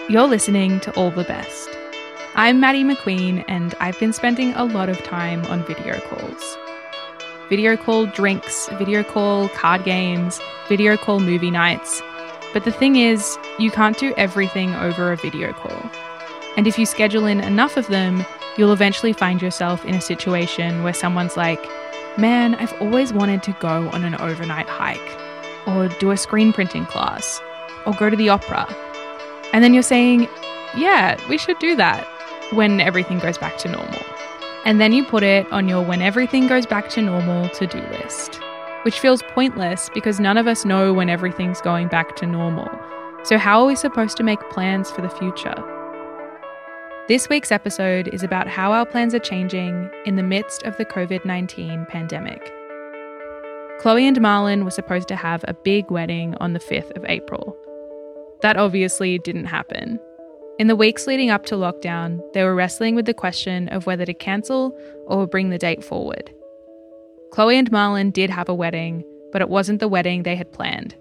You're listening to All the Best. I'm Maddie McQueen, and I've been spending a lot of time on video calls. Video call drinks, video call card games, video call movie nights. But the thing is, you can't do everything over a video call. And if you schedule in enough of them, you'll eventually find yourself in a situation where someone's like, man, I've always wanted to go on an overnight hike, or do a screen printing class, or go to the opera. And then you're saying, yeah, we should do that when everything goes back to normal. And then you put it on your when everything goes back to normal to-do list, which feels pointless because none of us know when everything's going back to normal. So how are we supposed to make plans for the future? This week's episode is about how our plans are changing in the midst of the COVID-19 pandemic. Chloe and Marlon were supposed to have a big wedding on the 5th of April. That obviously didn't happen. In the weeks leading up to lockdown, they were wrestling with the question of whether to cancel or bring the date forward. Chloe and Marlon did have a wedding, but it wasn't the wedding they had planned.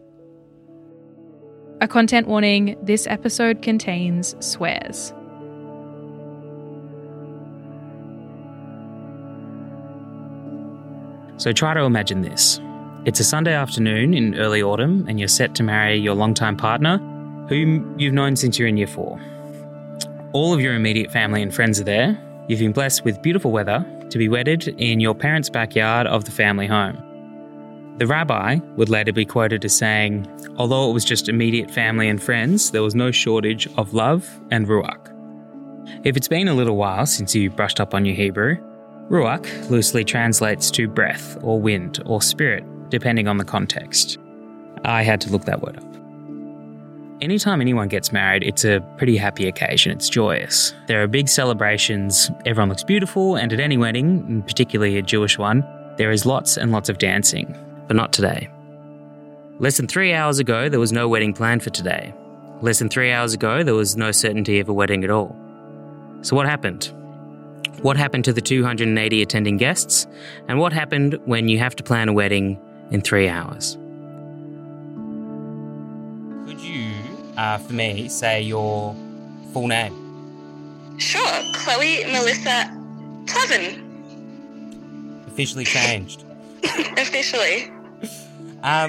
A content warning, this episode contains swears. So try to imagine this. It's a Sunday afternoon in early autumn and you're set to marry your longtime partner, whom you've known since you're in year 4. All of your immediate family and friends are there. You've been blessed with beautiful weather to be wedded in your parents' backyard of the family home. The rabbi would later be quoted as saying, although it was just immediate family and friends, there was no shortage of love and ruach. If it's been a little while since you brushed up on your Hebrew, ruach loosely translates to breath or wind or spirit, depending on the context. I had to look that word up. Anytime anyone gets married, it's a pretty happy occasion. It's joyous. There are big celebrations, everyone looks beautiful, and at any wedding, and particularly a Jewish one, there is lots and lots of dancing. But not today. Less than 3 hours ago, there was no wedding planned for today. Less than 3 hours ago, there was no certainty of a wedding at all. So what happened? What happened to the 280 attending guests? And what happened when you have to plan a wedding in 3 hours? Could you, for me, say your full name? Sure, Chloe Melissa Plavin. Officially changed. Officially. How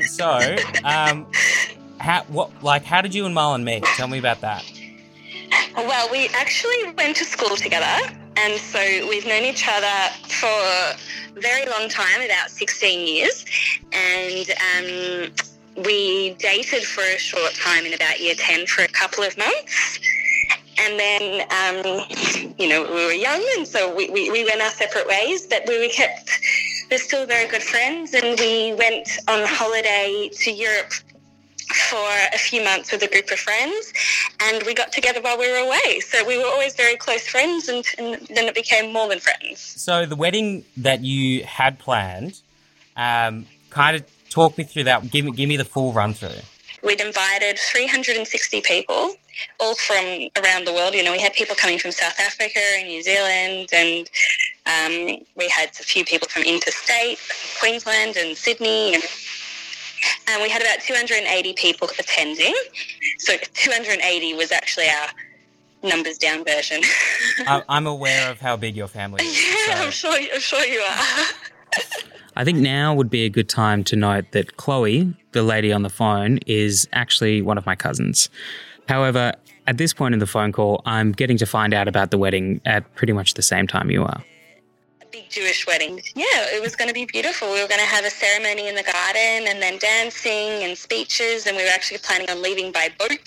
did you and Marlon meet? Tell me about that. Well, we actually went to school together, and so we've known each other for a very long time, about 16 years, and we dated for a short time in about year 10 for a couple of months. And then, we were young, and so we went our separate ways, but we're still very good friends, and we went on holiday to Europe for a few months with a group of friends, and we got together while we were away. So we were always very close friends, and then it became more than friends. So the wedding that you had planned, kind of talk me through that. Give me the full run through. We'd invited 360 people, all from around the world. You know, we had people coming from South Africa and New Zealand, and we had a few people from interstate, Queensland and Sydney, and we had about 280 people attending. So 280 was actually our numbers down version. I'm aware of how big your family is. Yeah, so. I'm sure you are. I think now would be a good time to note that Chloe, the lady on the phone, is actually one of my cousins. However, at this point in the phone call, I'm getting to find out about the wedding at pretty much the same time you are. A big Jewish wedding. Yeah, it was going to be beautiful. We were going to have a ceremony in the garden and then dancing and speeches, and we were actually planning on leaving by boat.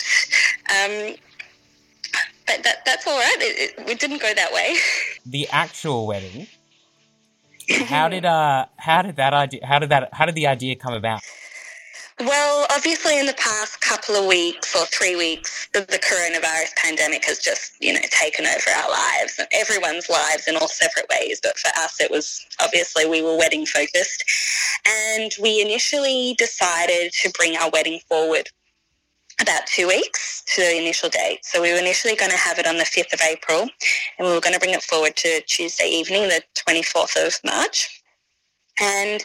But that's all right. It didn't go that way. The actual wedding. How did the idea come about? Well, obviously in the past couple of weeks or 3 weeks, the coronavirus pandemic has just, taken over our lives, everyone's lives in all separate ways. But for us, it was obviously we were wedding focused, and we initially decided to bring our wedding forward about 2 weeks to the initial date. So we were initially going to have it on the 5th of April, and we were going to bring it forward to Tuesday evening, the 24th of March. And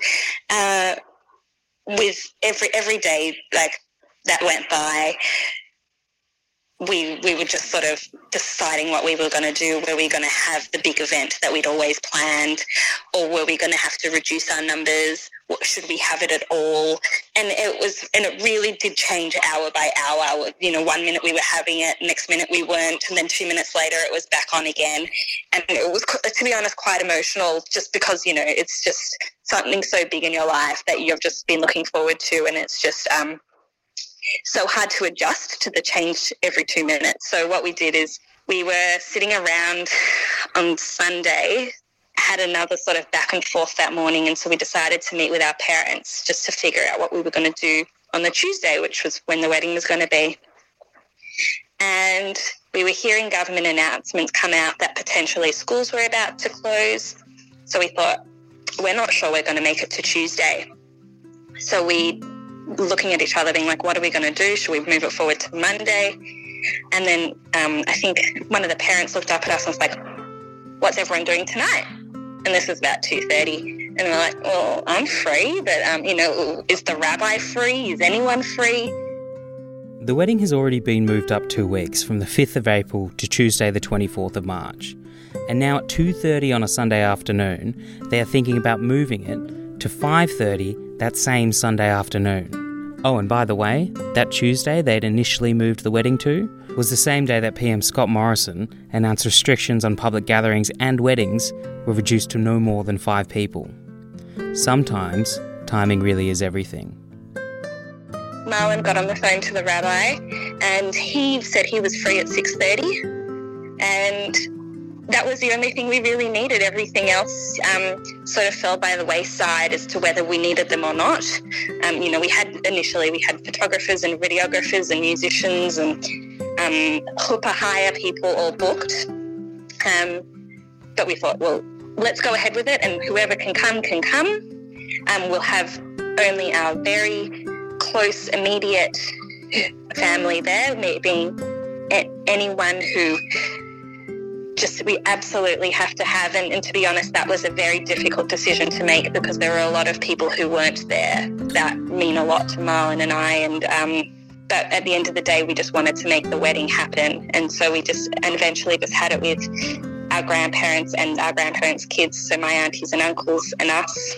with every day like that went by, we were just sort of deciding what we were going to do. Were we going to have the big event that we'd always planned, or were we going to have to reduce our numbers? Should we have it at all? And it really did change hour by hour. 1 minute we were having it, next minute we weren't, and then 2 minutes later it was back on again. And it was, to be honest, quite emotional, just because, it's just something so big in your life that you've just been looking forward to, and it's just so hard to adjust to the change every 2 minutes. So what we did is we were sitting around on Sunday, had another sort of back and forth that morning, and so we decided to meet with our parents just to figure out what we were going to do on the Tuesday, which was when the wedding was going to be. And we were hearing government announcements come out that potentially schools were about to close. So we thought, we're not sure we're going to make it to Tuesday. So we looking at each other being like, what are we going to do? Should we move it forward to Monday? And then I think one of the parents looked up at us and was like, what's everyone doing tonight? And this was about 2:30. And we're like, well, I'm free, but, is the rabbi free? Is anyone free? The wedding has already been moved up 2 weeks, from the 5th of April to Tuesday the 24th of March. And now at 2:30 on a Sunday afternoon, they are thinking about moving it to 5:30 that same Sunday afternoon. Oh, and by the way, that Tuesday they'd initially moved the wedding to was the same day that PM Scott Morrison announced restrictions on public gatherings and weddings were reduced to no more than 5 people. Sometimes, timing really is everything. Marlon got on the phone to the rabbi and he said he was free at 6:30, and that was the only thing we really needed. Everything else sort of fell by the wayside as to whether we needed them or not. We had photographers and videographers and musicians and chuppah hire people all booked. But we thought, well, let's go ahead with it, and whoever can come can come. We'll have only our very close, immediate family there, being anyone who we absolutely have to have. And to be honest, that was a very difficult decision to make, because there were a lot of people who weren't there that mean a lot to Marlon and I. But at the end of the day, we just wanted to make the wedding happen. And so we eventually just had it with our grandparents and our grandparents' kids, so my aunties and uncles and us.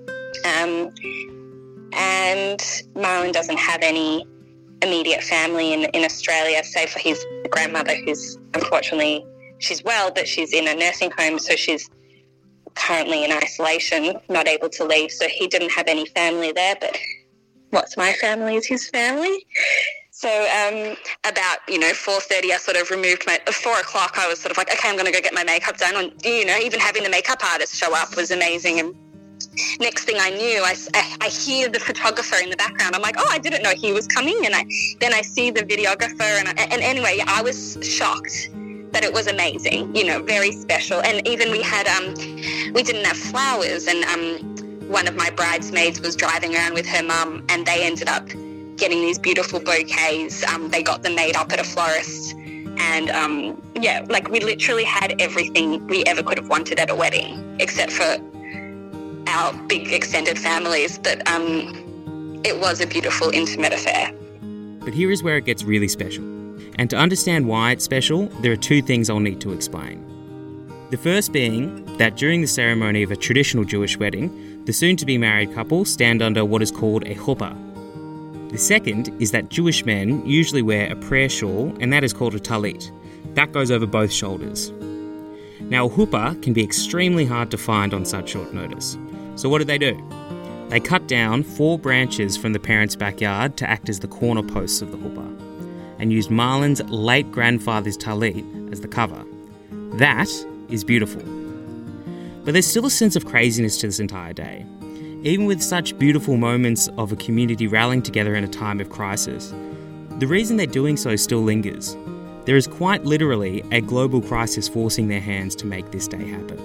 And Marlon doesn't have any immediate family in Australia, save for his grandmother, who's unfortunately, she's well, but she's in a nursing home, so she's currently in isolation, not able to leave. So he didn't have any family there, but what's my family is his family. So about 4:30, I sort of removed 4 o'clock. I was sort of like, okay, I'm going to go get my makeup done. And even having the makeup artist show up was amazing. And next thing I knew, I hear the photographer in the background. I'm like, oh, I didn't know he was coming. And then I see the videographer, and anyway, I was shocked. But it was amazing, very special. And even we didn't have flowers, and one of my bridesmaids was driving around with her mum, and they ended up getting these beautiful bouquets. They got them made up at a florist, and we literally had everything we ever could have wanted at a wedding, except for our big extended families. But it was a beautiful, intimate affair. But here is where it gets really special. And to understand why it's special, there are 2 things I'll need to explain. The first being that during the ceremony of a traditional Jewish wedding, the soon-to-be married couple stand under what is called a chuppah. The second is that Jewish men usually wear a prayer shawl, and that is called a talit. That goes over both shoulders. Now, a chuppah can be extremely hard to find on such short notice. So what do? They cut down 4 branches from the parents' backyard to act as the corner posts of the chuppah, and used Marlon's late grandfather's talit as the cover. That is beautiful. But there's still a sense of craziness to this entire day. Even with such beautiful moments of a community rallying together in a time of crisis, the reason they're doing so still lingers. There is quite literally a global crisis forcing their hands to make this day happen.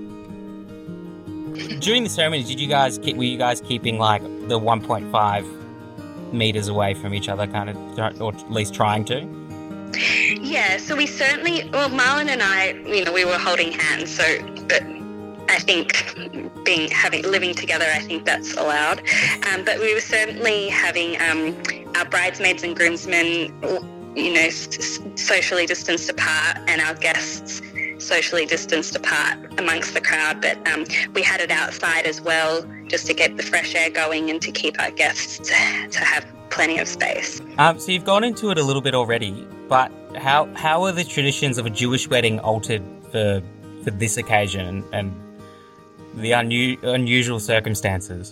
During the ceremony, were you guys keeping like the 1.5 meters away from each other, kind of, or at least trying to? Yeah, so we certainly, Marlon and I, we were holding hands, but I think living together, I think that's allowed. But we were certainly having our bridesmaids and groomsmen, socially distanced apart, and our guests socially distanced apart amongst the crowd. But we had it outside as well, just to get the fresh air going and to keep our guests to have plenty of space. So you've gone into it a little bit already, but how are the traditions of a Jewish wedding altered for this occasion and the unusual circumstances?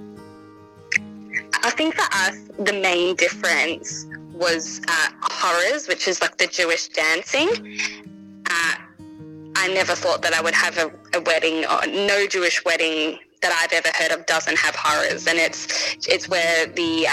I think for us, the main difference was horrors, which is like the Jewish dancing. I never thought that I would have a wedding, or no Jewish wedding that I've ever heard of doesn't have horrors. And it's where the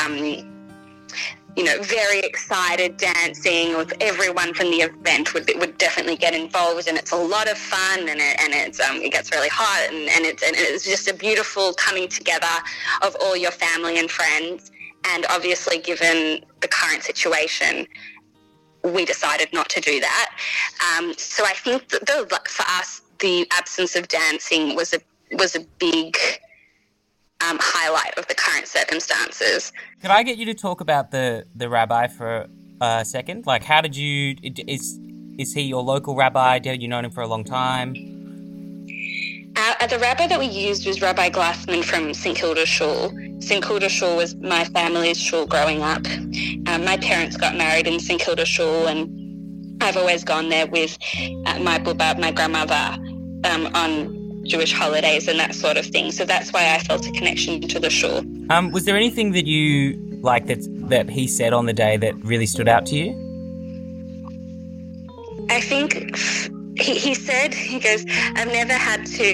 very excited dancing with everyone from the event would definitely get involved, and it's a lot of fun, and it gets really hot, and it's just a beautiful coming together of all your family and friends. And obviously, given the current situation, we decided not to do that. So I think that for us, the absence of dancing was a big highlight of the current circumstances. Could I get you to talk about the rabbi for a second? Like, how did you... Is he your local rabbi? Have you known him for a long time? The rabbi that we used was Rabbi Glassman from St Kilda Shul. St Kilda Shul was my family's shul growing up. My parents got married in St Kilda Shul, and I've always gone there with my bubab, my grandmother, on Jewish holidays and that sort of thing. So that's why I felt a connection to the shul. Was there anything that you like that he said on the day that really stood out to you? I think he said, he goes, I've never had to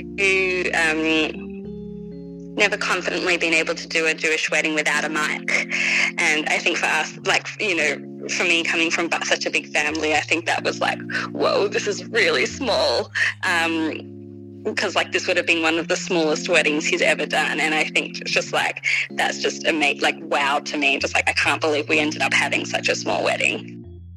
never confidently been able to do a Jewish wedding without a mic. And I think for us, for me coming from such a big family, I think that was like, whoa, this is really small. Because this would have been one of the smallest weddings he's ever done. And I think it's just that's just wow to me. Just I can't believe we ended up having such a small wedding.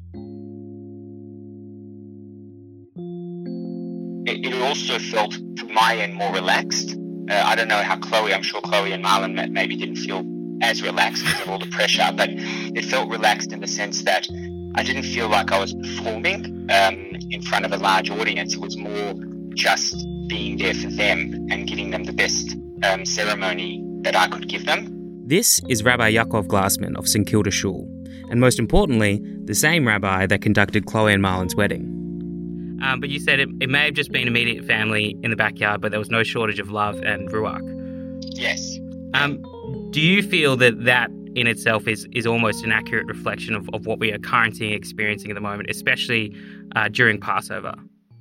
It also felt, from my end, more relaxed. I don't know how I'm sure Chloe and Marlon maybe didn't feel as relaxed because of all the pressure, but it felt relaxed in the sense that I didn't feel like I was performing in front of a large audience. It was more just being there for them and giving them the best ceremony that I could give them. This is Rabbi Yaakov Glassman of St Kilda Shul, and most importantly, the same rabbi that conducted Chloe and Marlon's wedding. But you said it may have just been immediate family in the backyard, but there was no shortage of love and ruach. Yes. Do you feel that in itself is almost an accurate reflection of what we are currently experiencing at the moment, especially during Passover?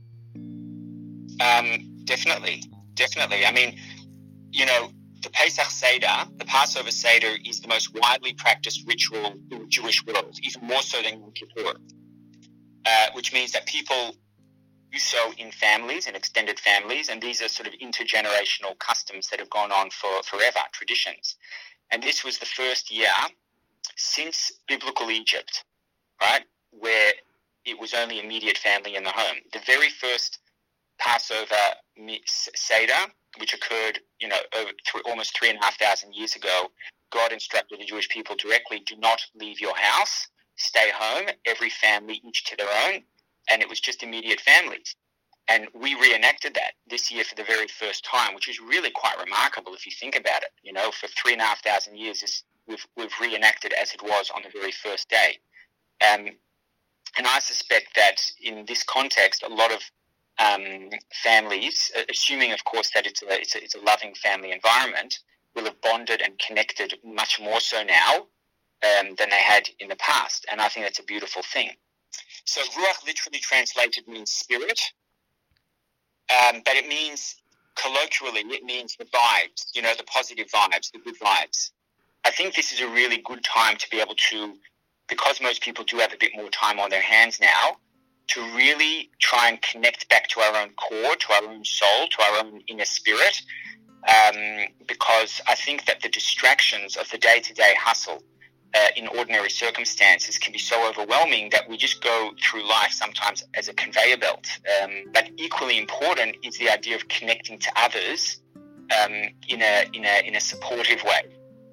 Definitely. I mean, the Pesach Seder, the Passover Seder, is the most widely practiced ritual in the Jewish world, even more so than Yom Kippur, which means that people do so in families, in extended families, and these are sort of intergenerational customs that have gone on for forever, traditions. And this was the first year since biblical Egypt, right, where it was only immediate family in the home. The very first Passover Seder, which occurred, over almost 3,500 years ago, God instructed the Jewish people directly, do not leave your house, stay home, every family each to their own, and it was just immediate families. And we reenacted that this year for the very first time, which is really quite remarkable if you think about it. For 3,500 years, we've reenacted as it was on the very first day. And I suspect that in this context, a lot of families, assuming, of course, that it's a loving family environment, will have bonded and connected much more so now than they had in the past. And I think that's a beautiful thing. So Ruach literally translated means spirit, but it means, colloquially, it means the vibes, the positive vibes, the good vibes. I think this is a really good time to be able to, because most people do have a bit more time on their hands now, to really try and connect back to our own core, to our own soul, to our own inner spirit, because I think that the distractions of the day-to-day hustle in ordinary circumstances can be so overwhelming that we just go through life sometimes as a conveyor belt. But equally important is the idea of connecting to others in a supportive way.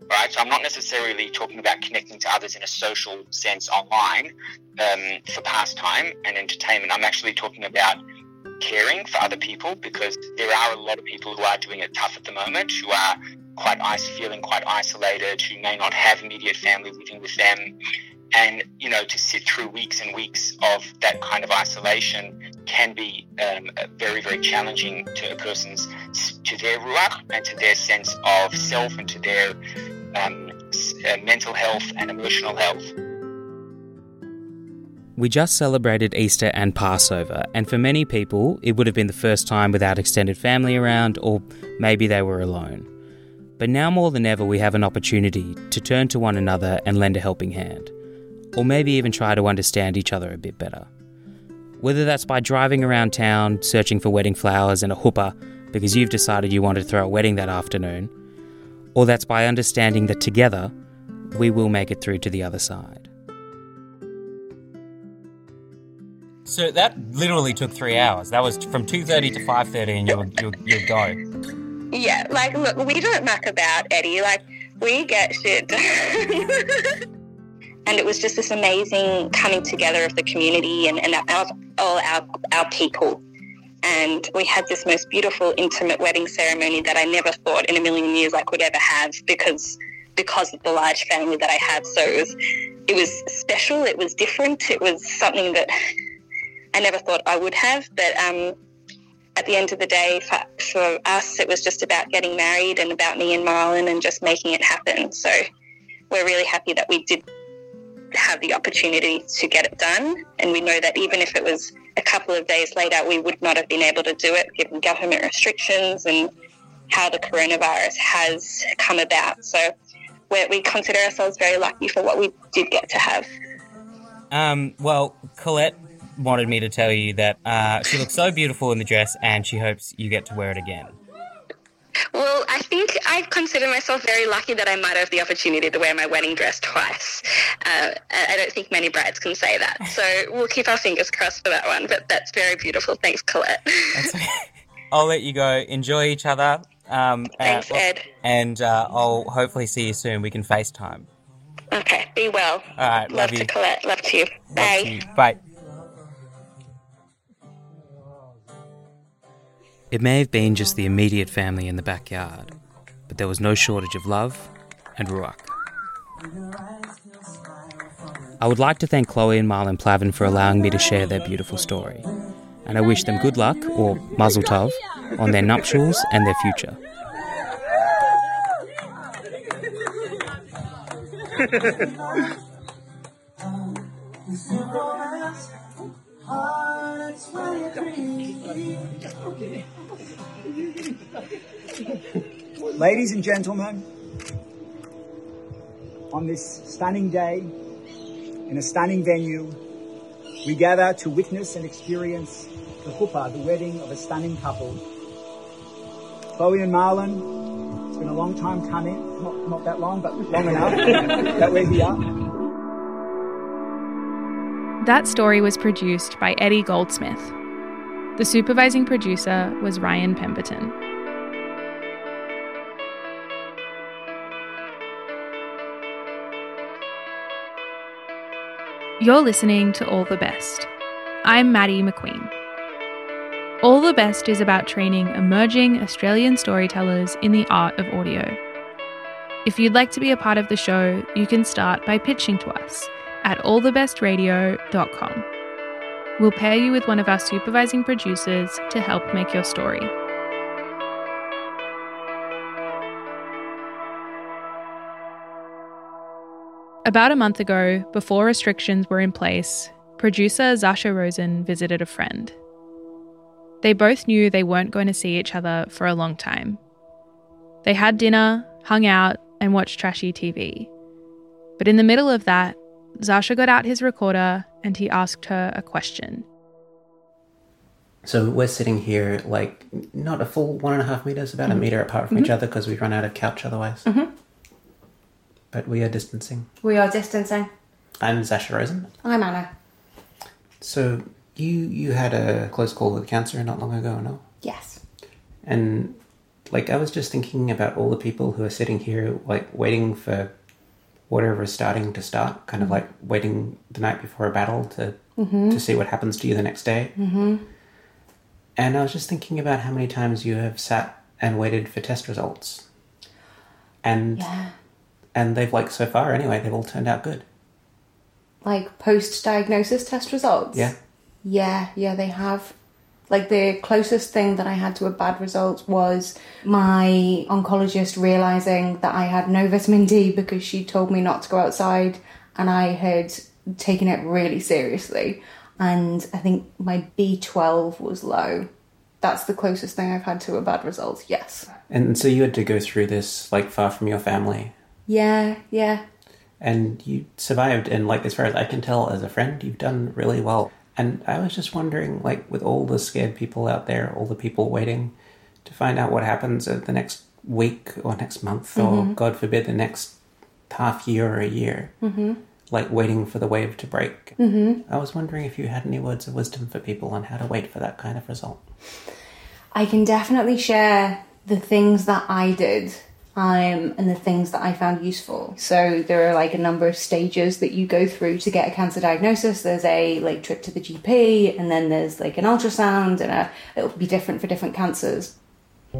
right? So I'm not necessarily talking about connecting to others in a social sense online for pastime and entertainment. I'm actually talking about caring for other people, because there are a lot of people who are doing it tough at the moment, who are feeling quite isolated, who may not have immediate family living with them. And, you know, to sit through weeks and weeks of that kind of isolation can be very, very challenging to a person's, to their ruach and to their sense of self and to their mental health and emotional health. We just celebrated Easter and Passover, and for many people, it would have been the first time without extended family around, or maybe they were alone. But now more than ever, we have an opportunity to turn to one another and lend a helping hand, or maybe even try to understand each other a bit better. Whether that's by driving around town, searching for wedding flowers and a chuppah because you've decided you want to throw a wedding that afternoon, or that's by understanding that together, we will make it through to the other side. So that literally took 3 hours. That was from 2:30 to 5:30 and you'd go. Yeah, like, look, we don't muck about, Eddie. Like, we get shit done. And it was just this amazing coming together of the community and of all our people. And we had this most beautiful, intimate wedding ceremony that I never thought in a million years I could ever have because of the large family that I have. So it was special, it was different, it was something that I never thought I would have, but at the end of the day, for us, it was just about getting married and about me and Marlon and just making it happen. So we're really happy that we did have the opportunity to get it done, and we know that even if it was a couple of days later, we would not have been able to do it given government restrictions and how the coronavirus has come about. So we consider ourselves very lucky for what we did get to have. Well, Colette wanted me to tell you that she looks so beautiful in the dress and she hopes you get to wear it again. Well, I think I consider myself very lucky that I might have the opportunity to wear my wedding dress twice. I don't think many brides can say that. So we'll keep our fingers crossed for that one, but that's very beautiful. Thanks, Colette. That's okay. I'll let you go. Enjoy each other. Thanks, Ed. And I'll hopefully see you soon. We can FaceTime. Okay, be well. All right, love you. Love to Colette. Love to you. Bye. Love to you. Bye. It may have been just the immediate family in the backyard, but there was no shortage of love and ruach. I would like to thank Chloe and Marlon Plavin for allowing me to share their beautiful story, and I wish them good luck, or mazel tov, on their nuptials and their future. Ladies and gentlemen, on this stunning day, in a stunning venue, we gather to witness and experience the chuppah, the wedding of a stunning couple. Chloe and Marlon, it's been a long time coming, not that long, but long enough that we're here. That story was produced by Eddie Goldsmith. The supervising producer was Ryan Pemberton. You're listening to All the Best. I'm Maddie McQueen. All the Best is about training emerging Australian storytellers in the art of audio. If you'd like to be a part of the show, you can start by pitching to us at allthebestradio.com. We'll pair you with one of our supervising producers to help make your story. About a month ago, before restrictions were in place, producer Zasha Rosen visited a friend. They both knew they weren't going to see each other for a long time. They had dinner, hung out, and watched trashy TV. But in the middle of that, Zasha got out his recorder and he asked her a question. So we're sitting here like not a full 1.5 meters, about a meter apart from each other because we run out of couch otherwise. But we are distancing. We are distancing. I'm Zasha Rosen. I'm Anna. So you had a close call with cancer not long ago, no? Yes. And Like, I was just thinking about all the people who are sitting here, like, waiting for whatever is starting to start, kind of like waiting the night before a battle to see what happens to you the next day. Mm-hmm. And I was just thinking about how many times you have sat and waited for test results. And they've, like, so far anyway, they've all turned out good. Like, post-diagnosis test results? Yeah. Yeah, they have. Like, the closest thing that I had to a bad result was my oncologist realising that I had no vitamin D because she told me not to go outside, and I had taken it really seriously. And I think my B12 was low. That's the closest thing I've had to a bad result, yes. And so you had to go through this, like, far from your family. Yeah. And you survived, and, like, as far as I can tell, as a friend, you've done really well. And I was just wondering, like, with all the scared people out there, all the people waiting to find out what happens the next week or next month, or, God forbid, the next half year or a year, like, waiting for the wave to break. I was wondering if you had any words of wisdom for people on how to wait for that kind of result. I can definitely share the things that I did. And the things that I found useful. So there are like a number of stages that you go through to get a cancer diagnosis. There's a like trip to the GP, and then there's like an ultrasound, and it'll be different for different cancers. It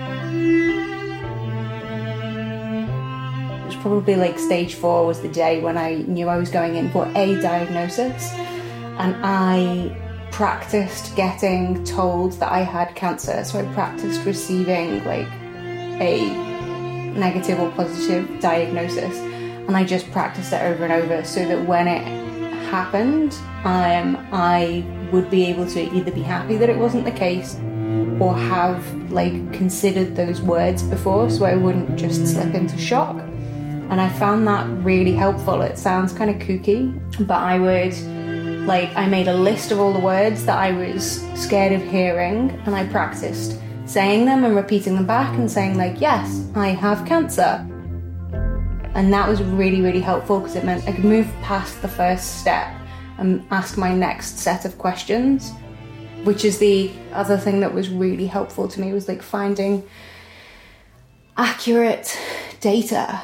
was probably like stage 4 was the day when I knew I was going in for a diagnosis, and I practiced getting told that I had cancer. So I practiced receiving like a negative or positive diagnosis, and I just practiced it over and over so that when it happened, I would be able to either be happy that it wasn't the case or have like considered those words before, so I wouldn't just slip into shock. And I found that really helpful. It sounds kind of kooky, but I made a list of all the words that I was scared of hearing, and I practiced saying them and repeating them back and saying like, yes, I have cancer. And that was really, really helpful because it meant I could move past the first step and ask my next set of questions, which is the other thing that was really helpful to me, was like finding accurate data.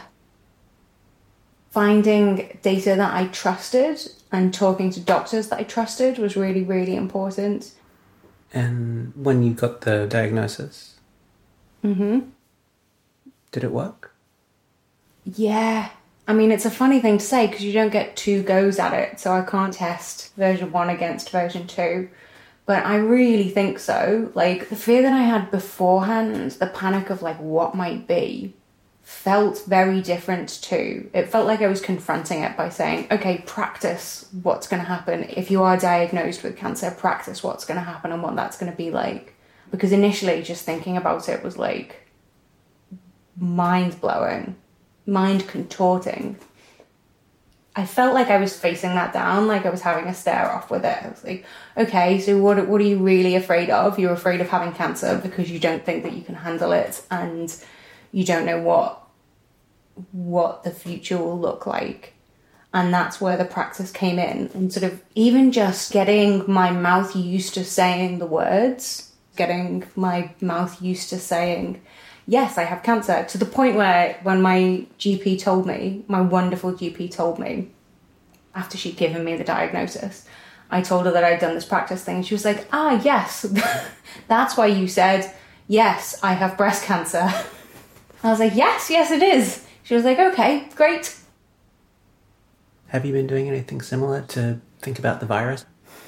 Finding data that I trusted and talking to doctors that I trusted was really, really important. And when you got the diagnosis, did it work? Yeah. I mean, it's a funny thing to say because you don't get 2 goes at it, so I can't test version 1 against version 2. But I really think so. Like, the fear that I had beforehand, the panic of, like, what might be, felt very different too. It felt like I was confronting it by saying, okay, practice what's going to happen. If you are diagnosed with cancer, practice what's going to happen and what that's going to be like. Because initially just thinking about it was like mind-blowing, mind-contorting. I felt like I was facing that down, like I was having a stare-off with it. I was like, okay, so what are you really afraid of? You're afraid of having cancer because you don't think that you can handle it, and you don't know what the future will look like. And that's where the practice came in. And sort of even just getting my mouth used to saying the words, getting my mouth used to saying, yes, I have cancer, to the point where when my GP told me, my wonderful GP told me, after she'd given me the diagnosis, I told her that I'd done this practice thing. And she was like, yes, that's why you said, yes, I have breast cancer. I was like, yes, it is. She was like, okay, great. Have you been doing anything similar to think about the virus?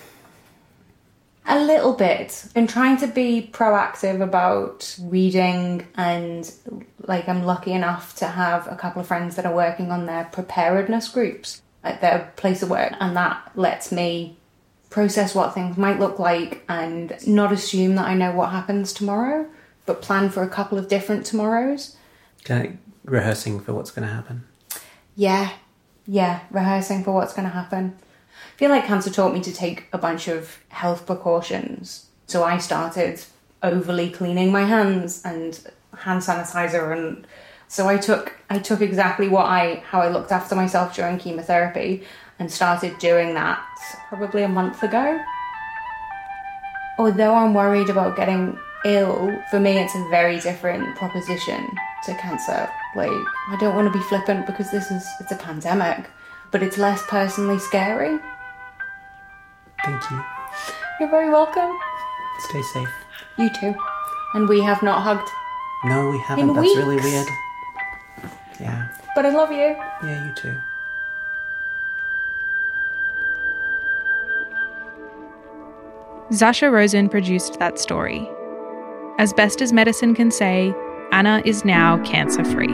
A little bit. And trying to be proactive about reading, and like I'm lucky enough to have a couple of friends that are working on their preparedness groups at their place of work, and that lets me process what things might look like and not assume that I know what happens tomorrow, but plan for a couple of different tomorrows. Kind of rehearsing for what's going to happen. Yeah, rehearsing for what's going to happen. I feel like cancer taught me to take a bunch of health precautions. So I started overly cleaning my hands and hand sanitizer, and so I took exactly how I looked after myself during chemotherapy and started doing that probably a month ago. Although I'm worried about getting ill, for me it's a very different proposition to cancer. Like, I don't want to be flippant because it's a pandemic, but it's less personally scary. Thank you. You're very welcome. Stay safe. You too. And we have not hugged. No, we haven't. In That's weeks. really weird. Yeah. But I love you. Yeah, you too. Zasha Rosen produced that story. As best as medicine can say, Anna is now cancer-free.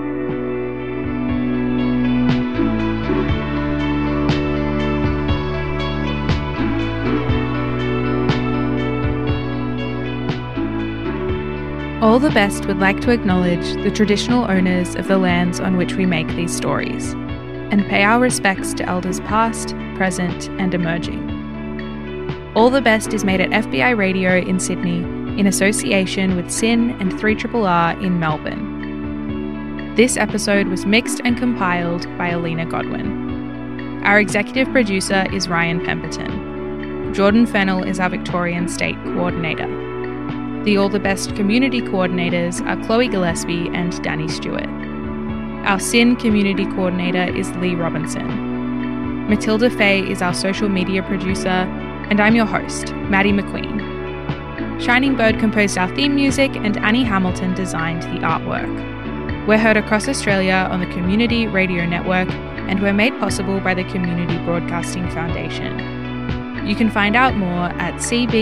All the Best would like to acknowledge the traditional owners of the lands on which we make these stories, and pay our respects to elders past, present, and emerging. All the Best is made at FBI Radio in Sydney in association with SYN and 3RRR in Melbourne. This episode was mixed and compiled by Alina Godwin. Our executive producer is Ryan Pemberton. Jordan Fennell is our Victorian State Coordinator. The All the Best community coordinators are Chloe Gillespie and Danny Stewart. Our SYN community coordinator is Lee Robinson. Matilda Fay is our social media producer, and I'm your host, Maddie McQueen. Shining Bird composed our theme music, and Annie Hamilton designed the artwork. We're heard across Australia on the Community Radio Network, and we're made possible by the Community Broadcasting Foundation. You can find out more at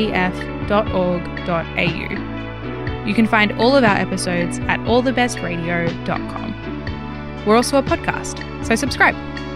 cbf.org.au. You can find all of our episodes at allthebestradio.com. We're also a podcast, so subscribe.